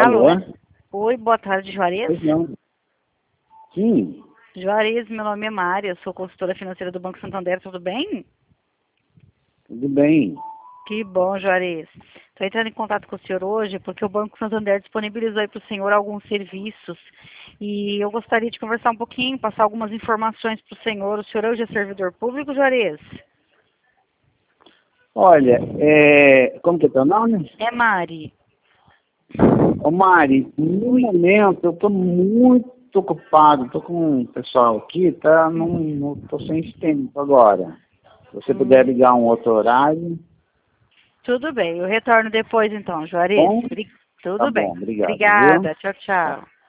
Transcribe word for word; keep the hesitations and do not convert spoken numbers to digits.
Alô? Alô? Oi, boa tarde, Juarez. Pois não. Sim, Juarez, meu nome é Mari, eu sou consultora financeira do Banco Santander, tudo bem? tudo bem. Que bom, Juarez. Estou entrando em contato com o senhor hoje porque o Banco Santander disponibilizou para o senhor alguns serviços e eu gostaria de conversar um pouquinho, passar algumas informações para o senhor. O senhor hoje é servidor público, Juarez? Olha, é, como que é teu nome? É Mari. Ô Mari, no momento eu estou muito ocupado, estou com o pessoal aqui, tá? Não, não tô sem esse tempo agora. Se você puder Hum, ligar um outro horário, tudo bem, eu retorno depois então, Juarez. bom? Bri- Tá Tudo bem. bom, obrigado, viu? Obrigada, tchau, tchau.